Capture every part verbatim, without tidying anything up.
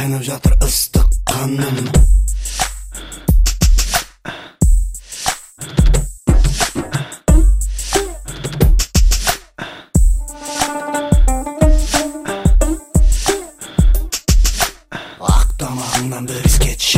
Қайнап жатыр ыстық қаным. Ақ тамағыңнан бір иіс кетші.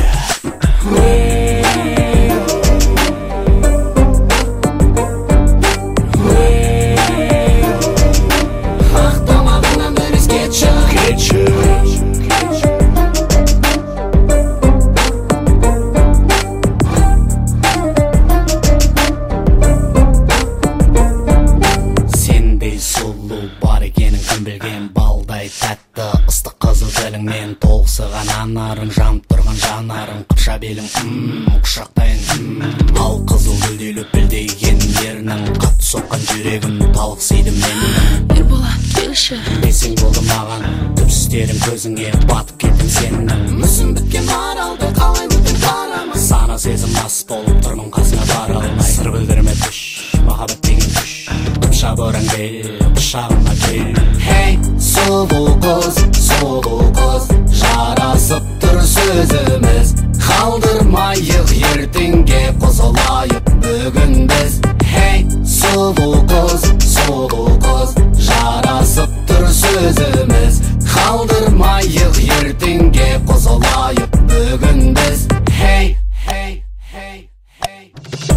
Балдай тәтті ыстық қызыл тіліңмен толықсыған анарың, жанып тұрған жанарың, қыпша белің ммм құшақтайын ммм ал қызыл гүлдей лүпілдеген ернің, қатты соққан жүрегім талықсиды менің. Ерболат келші десең болды маған, түпсіздерім көзіңе батып кеттім сенің. Мүсін біткен аралды қалай өтіп барамын, сана сезім мас болып тұрмын қасыңа бара алмай. Сыр білдірме түш, махаббат деген күш, қыпша боран кел, құшағыма кел. Hey, сұлу қыз, сұлу қыз, жарасып тұр сөзіміз, қалдырмайық ертеңге қосылайық бүгін біз. Hey, сұлу қыз, сұлу қыз, жарасып тұр сөзіміз, қалдырмайық ертеңге қосылайық бүгін біз. Hey, hey, hey, hey.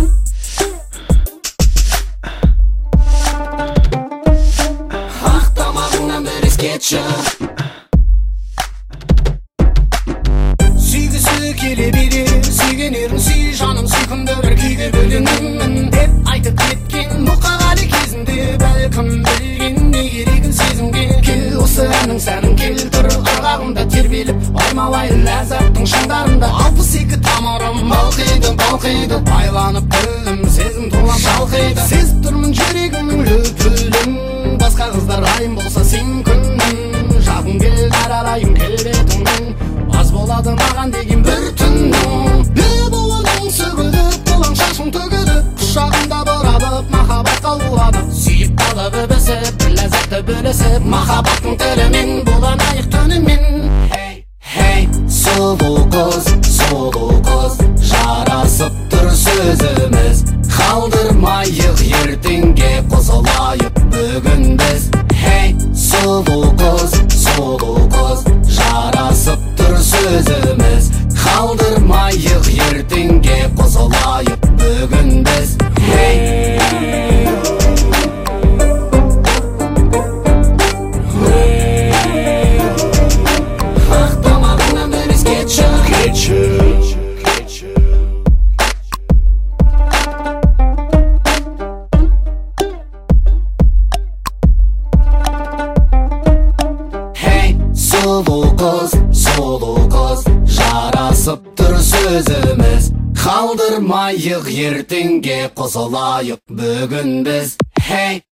Кетші сүйгісі келе берер, сүйген ерін сүй жаным, сүйкімді бір күйге бөленемін деп айтып кеткен мұқағали кезінде. Бәлкім білген не керегін сезімге, кел осы әнің сәнің, кел тұр ырғағымда тербеліп аймалайын ләззаттың шыңдарында. Алпыс екі тамырым балқиды балқиды, байланып білдім сезім тулап шалқиды. Сезіп тұрмын жүрегімнің лүпілін, басқа қыздар райым болса сен күннің, жағым кел аралайын келбетіңнің, аз болады маған деген бір түннің. Лебуының сөгіліп қолаң шашың төгіліп, құшағымда бұрабып махаббатқа ұладып, сүйіп қалып өбісіп ләззатты бөлісіп, махаббаттың тілімен боланайық түнімен. Hey, hey, сұлу қыз, сұлу қыз, жарасып тұр сөзіміз, қалдырмайық ертеңге қосылайық бүгін біз. Hey, сұлу қыз, сұлу қыз, жарасып тұр сөзіміз, қалдырмайық ертеңге қосылайық бүгін біз. Hey, ақ тамағыңнан бір иіс кетші, кетші. Сұлу қыз, сұлу қыз, жарасып тұр сөзіміз, қалдырмайық ертеңге қосылайық бүгін біз. Hey.